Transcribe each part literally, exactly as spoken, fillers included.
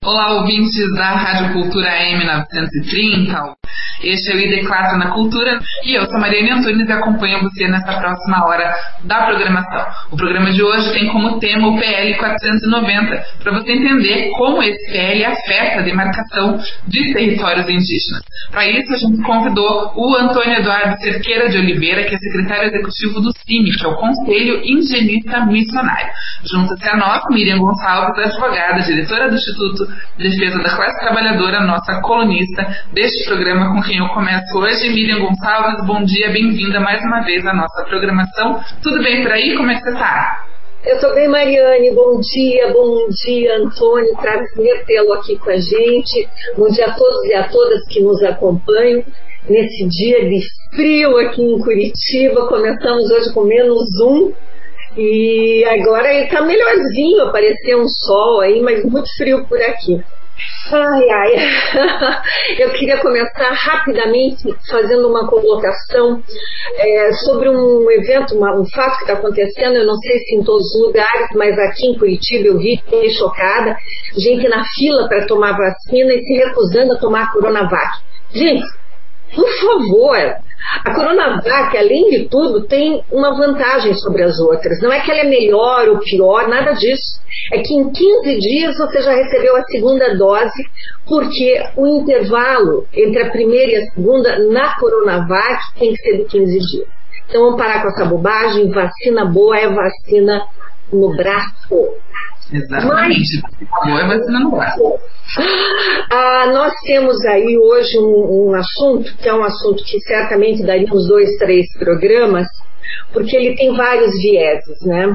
Olá, ouvintes da Rádio Cultura A M novecentos e trinta. Este é o I D quatro na Cultura e eu sou Mariane Antunes e acompanho você nessa próxima hora da programação. O programa de hoje tem como tema o P L quatrocentos e noventa, para você entender como esse P L afeta a demarcação de territórios indígenas. Para isso, a gente convidou o Antônio Eduardo Cerqueira de Oliveira, que é secretário executivo do C I M, que é o Conselho Indigenista Missionário. Junta-se a nós, Miriam Gonçalves, advogada, diretora do Instituto de Defesa da Classe Trabalhadora, nossa colunista deste programa com quem eu começo hoje. Miriam Gonçalves, bom dia, bem-vinda mais uma vez à nossa programação. Tudo bem por aí? Como é que você está? Eu estou bem, Mariane. Bom dia, bom dia, Antônio. Prazer tê-lo aqui com a gente. Bom dia a todos e a todas que nos acompanham nesse dia de frio aqui em Curitiba. Começamos hoje com menos um e agora está melhorzinho, apareceu um sol aí, mas muito frio por aqui. Ai, ai, eu queria começar rapidamente fazendo uma colocação é, sobre um evento, uma, um fato que está acontecendo, eu não sei se em todos os lugares, mas aqui em Curitiba eu vi, fiquei chocada, gente na fila para tomar vacina e se recusando a tomar a Coronavac. Gente, por favor, a Coronavac, além de tudo, tem uma vantagem sobre as outras. Não é que ela é melhor ou pior, nada disso. É que em quinze dias você já recebeu a segunda dose, porque o intervalo entre a primeira e a segunda na Coronavac tem que ser de quinze dias. Então vamos parar com essa bobagem. Vacina boa é vacina no braço. Exatamente, vacina boa é vacina no braço. Ah, nós temos aí hoje um, um assunto, que é um assunto que certamente daria uns dois, três programas, porque ele tem vários vieses, né?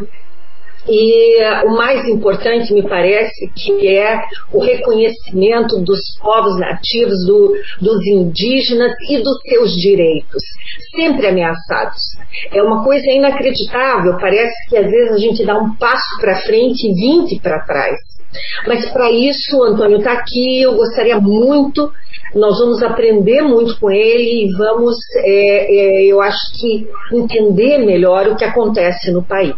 E uh, o mais importante, me parece, que é o reconhecimento dos povos nativos, do, dos indígenas e dos seus direitos, sempre ameaçados. É uma coisa inacreditável, parece que às vezes a gente dá um passo para frente e vinte para trás. Mas para isso, o Antônio está aqui, eu gostaria muito, nós vamos aprender muito com ele e vamos, é, é, eu acho que, entender melhor o que acontece no país.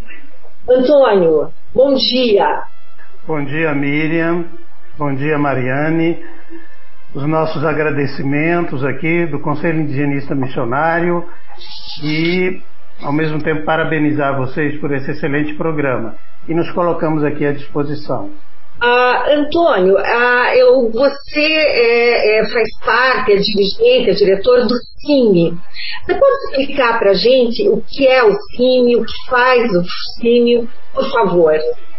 Antônio, bom dia. Bom dia, Miriam. Bom dia, Mariane. Os nossos agradecimentos aqui do Conselho Indigenista Missionário e, ao mesmo tempo, parabenizar vocês por esse excelente programa. E nos colocamos aqui à disposição. Ah, Antônio, ah, eu, você é, é, faz parte, é dirigente, é diretor do C I M. Você pode explicar para a gente o que é o C I M, o que faz o C I M, por favor?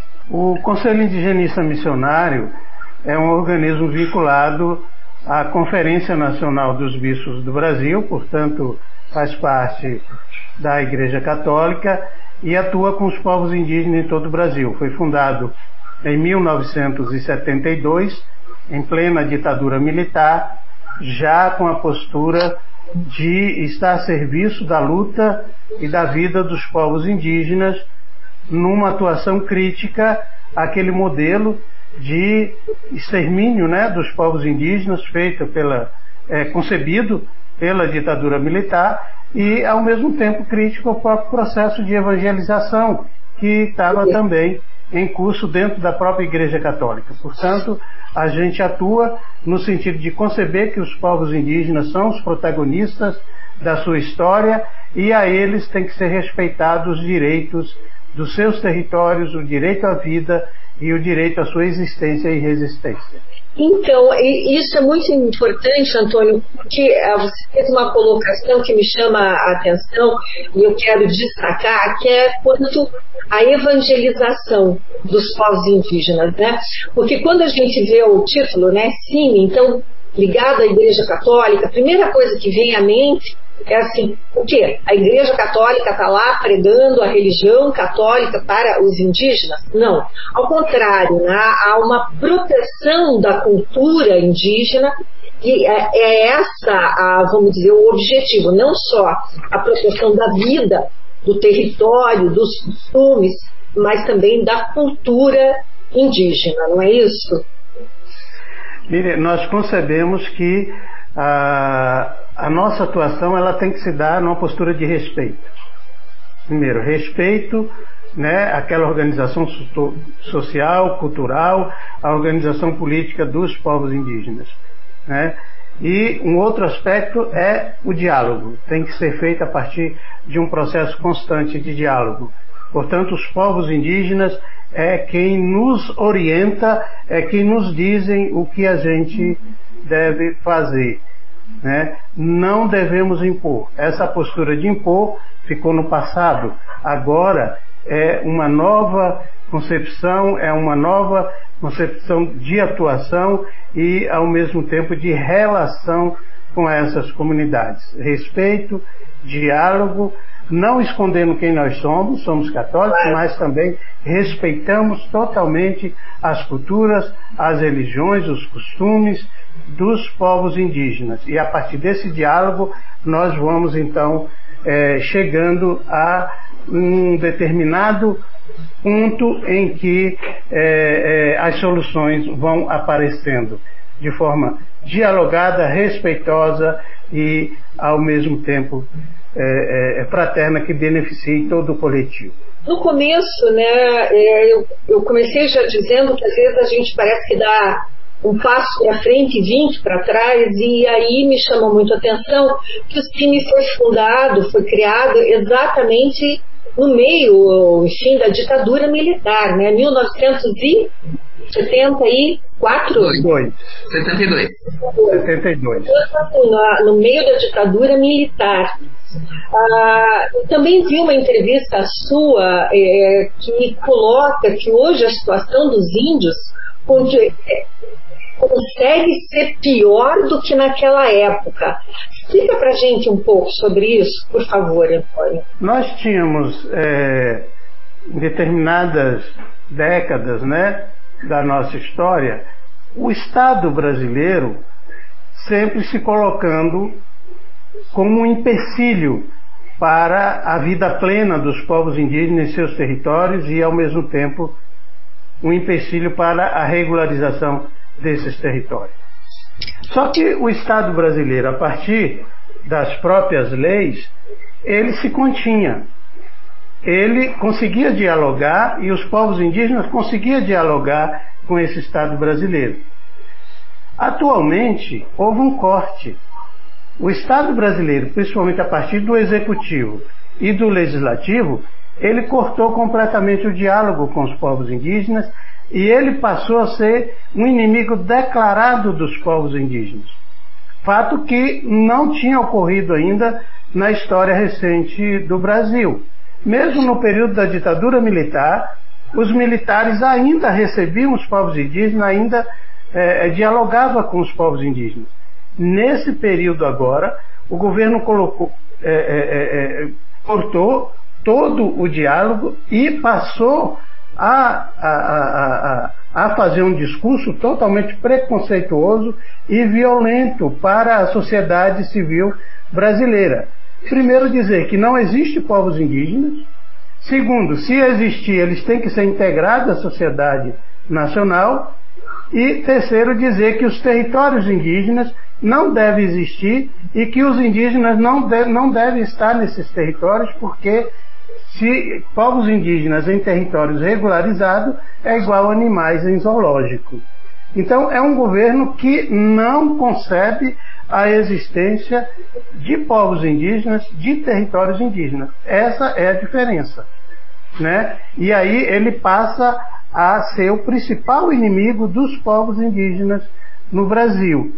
O Conselho Indigenista Missionário é um organismo vinculado à Conferência Nacional dos Bispos do Brasil, portanto faz parte da Igreja Católica e atua com os povos indígenas em todo o Brasil. Foi fundado em mil novecentos e setenta e dois, em plena ditadura militar, já com a postura de estar a serviço da luta e da vida dos povos indígenas, numa atuação crítica àquele modelo de extermínio, né, dos povos indígenas feito pela, é, concebido pela ditadura militar e, ao mesmo tempo, crítico ao próprio processo de evangelização que estava também em curso dentro da própria Igreja Católica. Portanto, a gente atua no sentido de conceber que os povos indígenas são os protagonistas da sua história e a eles tem que ser respeitados os direitos dos seus territórios, o direito à vida e o direito à sua existência e resistência. Então, isso é muito importante, Antônio, porque você fez uma colocação que me chama a atenção e eu quero destacar, que é quanto à evangelização dos povos indígenas, né? Porque quando a gente vê o título, né, C I M, então, ligado à Igreja Católica, a primeira coisa que vem à mente é assim, o quê? A Igreja Católica está lá pregando a religião católica para os indígenas? Não. Ao contrário, né? Há uma proteção da cultura indígena e é, é essa, a, vamos dizer, o objetivo, não só a proteção da vida, do território, dos costumes, mas também da cultura indígena, não é isso? Mire, nós concebemos que a, a nossa atuação ela tem que se dar numa postura de respeito. Primeiro, respeito né, aquela organização so- social, cultural, a organização política dos povos indígenas, né? E um outro aspecto é o diálogo. Tem que ser feito a partir de um processo constante de diálogo. Portanto, os povos indígenas é quem nos orienta, é quem nos dizem o que a gente deve fazer, né? Não devemos impor. Essa postura de impor ficou no passado. Agora é uma nova concepção, é uma nova concepção de atuação e, ao mesmo tempo, de relação com essas comunidades. Respeito, diálogo, não escondendo quem nós somos, somos católicos, mas também respeitamos totalmente as culturas, as religiões, os costumes dos povos indígenas. E a partir desse diálogo nós vamos então é, chegando a um determinado ponto em que é, é, as soluções vão aparecendo de forma dialogada, respeitosa e ao mesmo tempo é, é, fraterna, que beneficie todo o coletivo. No começo, né, eu, eu comecei já dizendo que às vezes a gente parece que dá um passo para frente e vinte para trás, e aí me chamou muito a atenção que o Cine foi fundado, foi criado exatamente no meio, enfim, da ditadura militar, né, mil novecentos e setenta e quatro? Dois. setenta e dois. setenta e dois. No, no meio da ditadura militar. Ah, eu também vi uma entrevista sua é, que coloca que hoje a situação dos índios é, consegue ser pior do que naquela época. Explica pra gente um pouco sobre isso, por favor, Antônio. Nós tínhamos é, em determinadas décadas, né, da nossa história, o Estado brasileiro sempre se colocando como um empecilho para a vida plena dos povos indígenas em seus territórios e, ao mesmo tempo, um empecilho para a regularização desses territórios. Só que o Estado brasileiro, a partir das próprias leis, ele se continha. Ele conseguia dialogar e os povos indígenas conseguiam dialogar com esse Estado brasileiro. Atualmente, houve um corte. O Estado brasileiro, principalmente a partir do Executivo e do Legislativo, ele cortou completamente o diálogo com os povos indígenas e ele passou a ser um inimigo declarado dos povos indígenas. Fato que não tinha ocorrido ainda na história recente do Brasil. Mesmo no período da ditadura militar, os militares ainda recebiam os povos indígenas, ainda é, dialogava com os povos indígenas. Nesse período agora, o governo colocou, é, é, é, cortou todo o diálogo e passou a, a, a, a, a fazer um discurso totalmente preconceituoso e violento para a sociedade civil brasileira. Primeiro, dizer que não existe povos indígenas. Segundo, se existir, eles têm que ser integrados à sociedade nacional. E terceiro, dizer que os territórios indígenas não devem existir e que os indígenas não, de, não devem estar nesses territórios, porque se povos indígenas em territórios regularizados é igual a animais em zoológico. Então é um governo que não concebe a existência de povos indígenas, de territórios indígenas. Essa é a diferença, né? E aí ele passa a ser o principal inimigo dos povos indígenas no Brasil.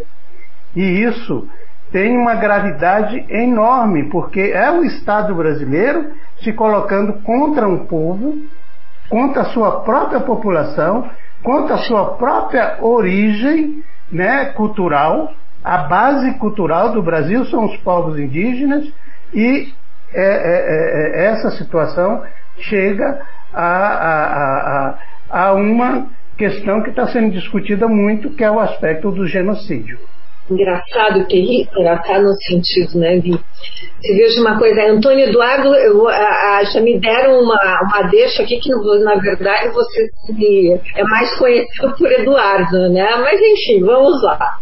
E isso tem uma gravidade enorme, porque é o Estado brasileiro se colocando contra um povo, contra a sua própria população, contra a sua própria origem, né, cultural. A base cultural do Brasil são os povos indígenas e é, é, é, essa situação chega a, a, a, a uma questão que está sendo discutida muito, que é o aspecto do genocídio. Engraçado, terrível, engraçado no sentido, né, Vi? Você veja uma coisa, Antônio Eduardo, eu, a, a, já me deram uma, uma deixa aqui que, na verdade, você se, é mais conhecido por Eduardo, né? Mas, enfim, vamos lá.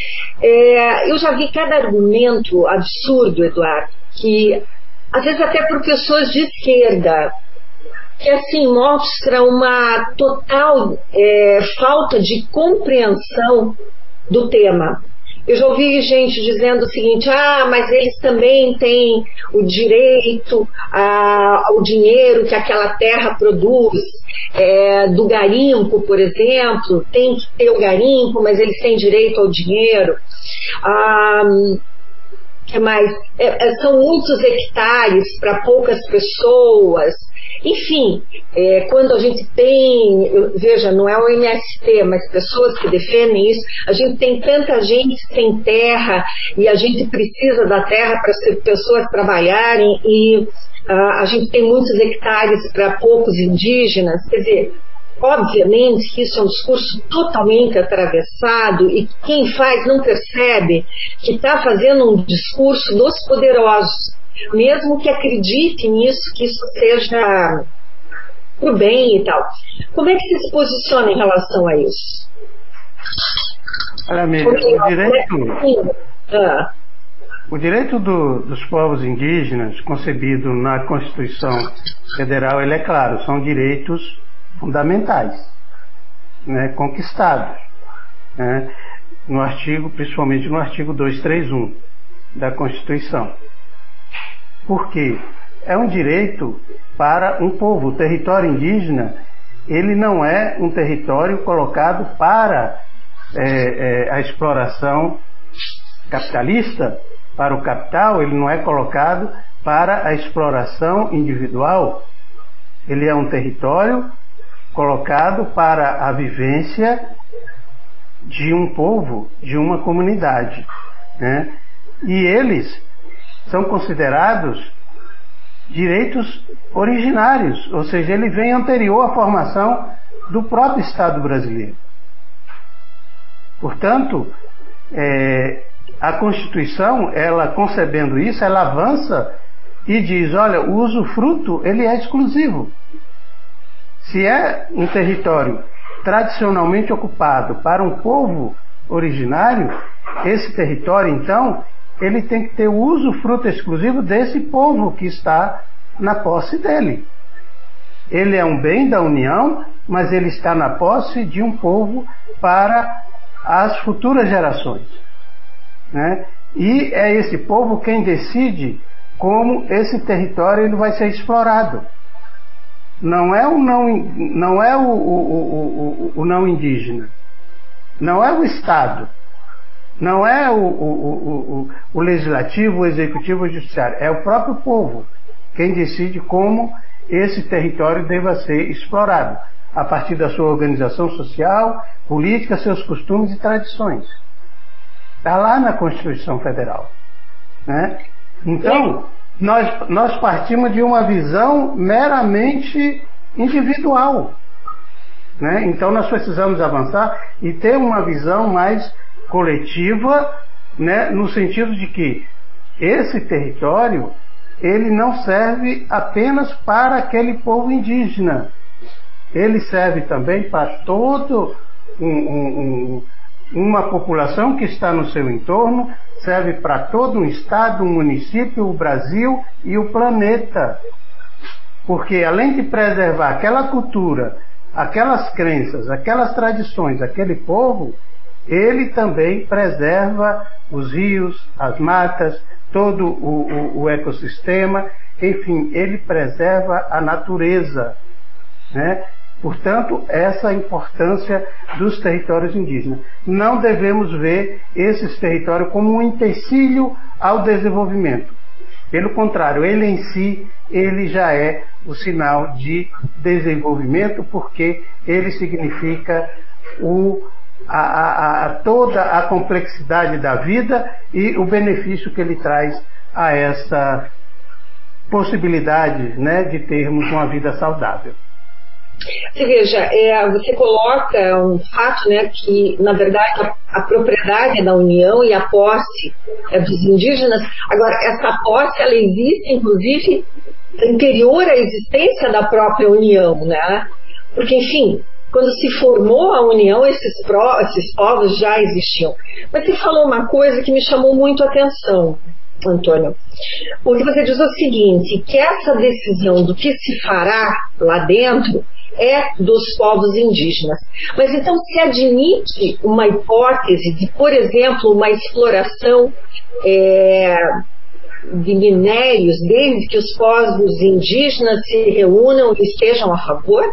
É, eu já vi cada argumento absurdo, Eduardo, que, às vezes até por pessoas de esquerda, que assim mostra uma total é, falta de compreensão do tema. Eu já ouvi gente dizendo o seguinte: ah, mas eles também têm o direito a, ao dinheiro que aquela terra produz, é, do garimpo, por exemplo, tem que ter o garimpo, mas eles têm direito ao dinheiro. Ah, que mais? É, são muitos hectares para poucas pessoas. Enfim, é, quando a gente tem, veja, não é o M S T, mas pessoas que defendem isso, a gente tem tanta gente sem terra e a gente precisa da terra para as pessoas trabalharem e uh, a gente tem muitos hectares para poucos indígenas. Quer dizer, obviamente que isso é um discurso totalmente atravessado e quem faz não percebe que está fazendo um discurso dos poderosos, mesmo que acredite nisso, que isso seja pro bem e tal. Como é que você se posiciona em relação a isso? Olha, Miriam, o direito, ah. o direito do, dos povos indígenas, concebido na Constituição Federal, ele é claro, são direitos fundamentais, né, conquistados, né, no artigo, principalmente no artigo duzentos e trinta e um da Constituição. Porque é um direito para um povo. O território indígena, ele não é um território colocado para é, é, a exploração capitalista, para o capital, ele não é colocado para a exploração individual. Ele é um território colocado para a vivência de um povo, de uma comunidade, né? E eles são considerados direitos originários, ou seja, ele vem anterior à formação do próprio Estado brasileiro. Portanto, é, a Constituição, ela concebendo isso, ela avança e diz, olha, o usufruto, ele é exclusivo. Se é um território tradicionalmente ocupado para um povo originário, esse território, então, ele tem que ter o usufruto exclusivo desse povo que está na posse dele. Ele é um bem da União, mas ele está na posse de um povo para as futuras gerações, né? E é esse povo quem decide como esse território ele vai ser explorado. Não é o não, não, é o, o, o, o, o não indígena, não é o Estado. Não é o, o, o, o legislativo, o executivo, o judiciário. É o próprio povo quem decide como esse território deva ser explorado, a partir da sua organização social, política, seus costumes e tradições. Está lá na Constituição Federal, né? Então, nós, nós partimos de uma visão meramente individual, né? Então, nós precisamos avançar e ter uma visão mais coletiva, né, no sentido de que esse território ele não serve apenas para aquele povo indígena, ele serve também para todo um, um, uma população que está no seu entorno, serve para todo um estado, um município, o Brasil e o planeta, porque além de preservar aquela cultura, aquelas crenças, aquelas tradições, aquele povo, ele também preserva os rios, as matas, todo o, o, o ecossistema, enfim, ele preserva a natureza, né? Portanto, essa é a importância dos territórios indígenas. Não devemos ver esses territórios como um empecilho ao desenvolvimento. Pelo contrário, ele em si, ele já é o sinal de desenvolvimento, porque ele significa o A, a, a toda a complexidade da vida e o benefício que ele traz a essa possibilidade, né, de termos uma vida saudável. Você veja, é, você coloca um fato, né, que na verdade a, a propriedade é da União e a posse é dos indígenas. Agora, essa posse ela existe inclusive anterior à existência da própria União, né? Porque, enfim, quando se formou a União, esses, pró, esses povos já existiam. Mas você falou uma coisa que me chamou muito a atenção. Antônio, porque você diz o seguinte, que essa decisão do que se fará lá dentro é dos povos indígenas. Mas então se admite uma hipótese de, por exemplo, uma exploração é, de minérios, desde que os povos indígenas se reúnam e estejam a favor?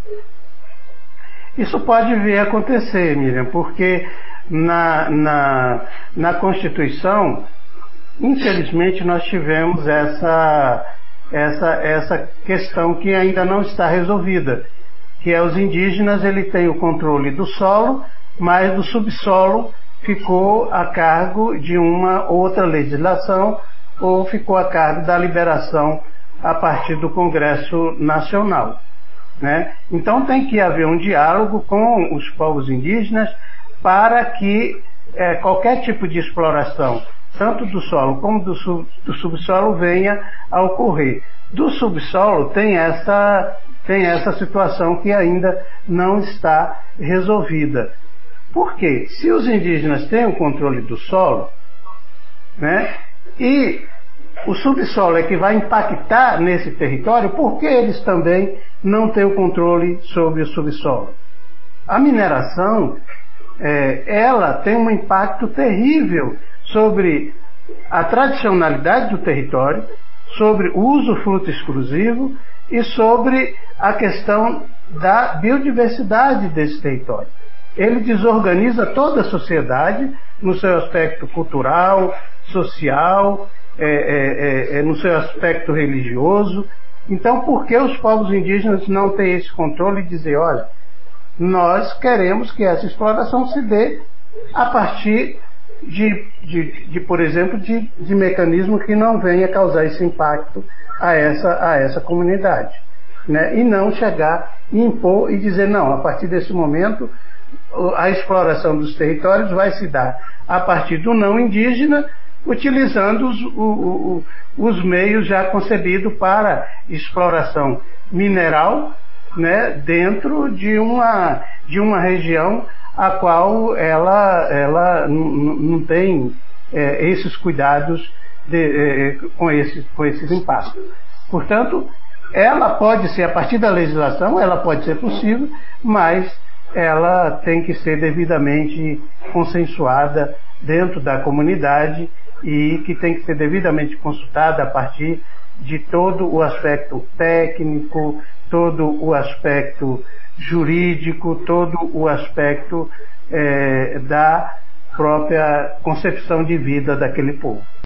Isso pode vir a acontecer, Miriam, porque na, na, na Constituição, infelizmente, nós tivemos essa, essa, essa questão que ainda não está resolvida, que é os indígenas, ele tem o controle do solo, mas do subsolo ficou a cargo de uma outra legislação ou ficou a cargo da liberação a partir do Congresso Nacional, né? Então tem que haver um diálogo com os povos indígenas para que é, qualquer tipo de exploração, tanto do solo como do, sub, do subsolo, venha a ocorrer. Do subsolo tem essa, tem essa situação que ainda não está resolvida. Por quê? Se os indígenas têm o controle do solo, né, e o subsolo é que vai impactar nesse território, por que eles também não têm o controle sobre o subsolo? A mineração, é, ela tem um impacto terrível sobre a tradicionalidade do território, sobre o usufruto exclusivo e sobre a questão da biodiversidade desse território. Ele desorganiza toda a sociedade no seu aspecto cultural, social, é, é, é, no seu aspecto religioso. Então, por que os povos indígenas não têm esse controle e dizer, olha, nós queremos que essa exploração se dê a partir de, de, de por exemplo, de, de mecanismo que não venha causar esse impacto a essa, a essa comunidade, né? E não chegar e impor e dizer, não, a partir desse momento a exploração dos territórios vai se dar a partir do não indígena, utilizando os, o, o, os meios já concebidos para exploração mineral, né, dentro de uma, de uma região a qual ela, ela não tem é, esses cuidados de, é, com, esse, com esses impactos. Portanto, ela pode ser, a partir da legislação, ela pode ser possível, mas ela tem que ser devidamente consensuada dentro da comunidade e que tem que ser devidamente consultada a partir de todo o aspecto técnico, todo o aspecto jurídico, todo o aspecto é, da própria concepção de vida daquele povo.